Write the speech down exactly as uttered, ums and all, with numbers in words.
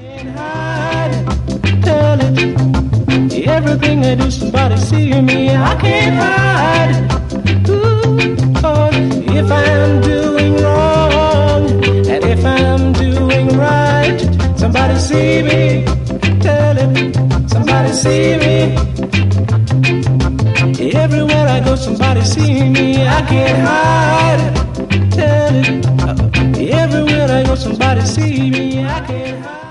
Can't hide, tell it. Everything I do, somebody see me. I can't hide. Ooh, oh, if I'm doing wrong and if I'm doing right, somebody see me. Tell it. Somebody see me. Everywhere I go, somebody see me. I can't hide. Tell it. Everywhere I go, somebody see me. I can't hide.